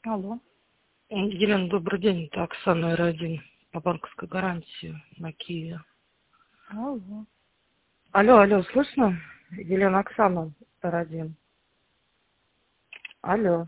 Алло. Елена, добрый день. Это Оксана Р1 по банковской гарантии на Киеве. Алло. Алло, слышно? Елена, Оксана Р1. Алло.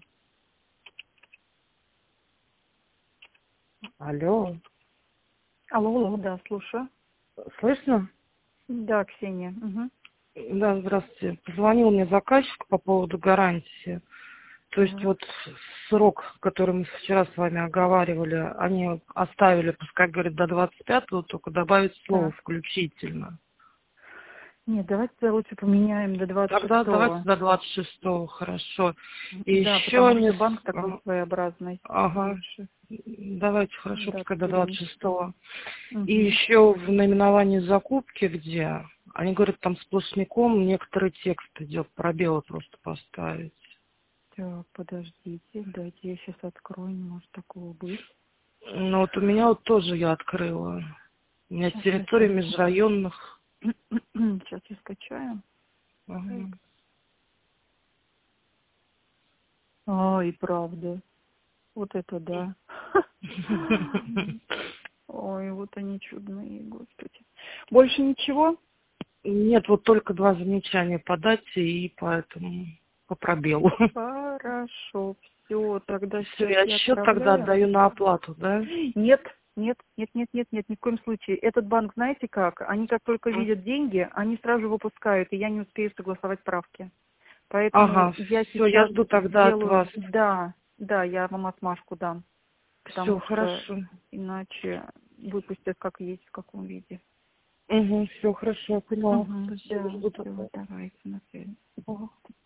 Алло, да, слушаю. Слышно? Да, Ксения. Угу. Да, здравствуйте. Позвонил мне заказчик по поводу гарантии. То есть Так. вот срок, который мы вчера с вами оговаривали, они оставили, пускай говорят, до 25-го, только добавить слово Так. «включительно». Нет, давайте лучше поменяем до Тогда давайте 26-го. до 26-го, хорошо. И Да, еще потому не... что банк такой своеобразный. Ага, Лучше. давайте, хорошо, Да, пускай до перенести. 26-го. И Угу. еще в наименовании закупки, где они говорят, там сплошняком некоторый текст идет, пробелы просто поставить. Так, подождите, дайте я сейчас открою, не может такого быть. Ну вот у меня вот тоже я открыла. У меня территория Сейчас. межрайонных. Сейчас я скачаю. Так. Ага. И правда. Вот это да. Ой, вот они чудные, господи. Больше ничего? Нет, вот только два замечания по дате и поэтому по пробелу. Хорошо, все, тогда Все, сейчас я я счет тогда отправляю. отдаю на оплату, да? Нет, ни в коем случае. Этот банк, знаете как, они как только видят деньги, они сразу выпускают, и я не успею согласовать правки. Поэтому Ага, я все, я сейчас жду тогда от сделаю, вас. да, я вам отмашку дам, Все, потому что хорошо. иначе выпустят как есть, в каком виде. Угу, все, хорошо, я поняла. Угу, Спасибо, да, жду все, тогда. давайте на связи. Ага.